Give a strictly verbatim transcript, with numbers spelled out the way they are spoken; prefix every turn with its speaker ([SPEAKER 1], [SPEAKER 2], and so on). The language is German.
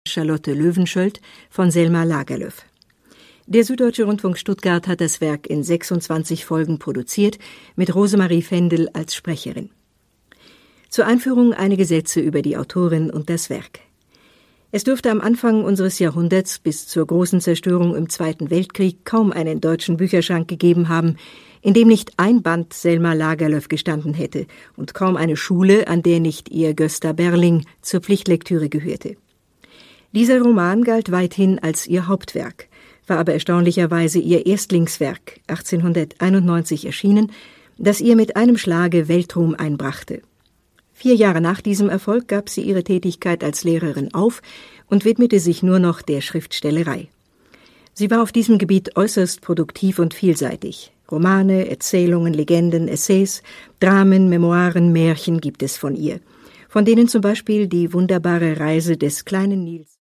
[SPEAKER 1] Charlotte Löwenschöld von Selma Lagerlöf. Der Süddeutsche Rundfunk Stuttgart hat das Werk in sechsundzwanzig Folgen produziert, mit Rosemarie Fendel als Sprecherin. Zur Einführung einige Sätze über die Autorin und das Werk. Es dürfte am Anfang unseres Jahrhunderts bis zur großen Zerstörung im Zweiten Weltkrieg kaum einen deutschen Bücherschrank gegeben haben, in dem nicht ein Band Selma Lagerlöf gestanden hätte und kaum eine Schule, an der nicht ihr Gösta Berling zur Pflichtlektüre gehörte. Dieser Roman galt weithin als ihr Hauptwerk, war aber erstaunlicherweise ihr Erstlingswerk, achtzehnhunderteinundneunzig erschienen, das ihr mit einem Schlage Weltruhm einbrachte. Vier Jahre nach diesem Erfolg gab sie ihre Tätigkeit als Lehrerin auf und widmete sich nur noch der Schriftstellerei. Sie war auf diesem Gebiet äußerst produktiv und vielseitig. Romane, Erzählungen, Legenden, Essays, Dramen, Memoiren, Märchen gibt es von ihr, von denen zum Beispiel die wunderbare Reise des kleinen Nils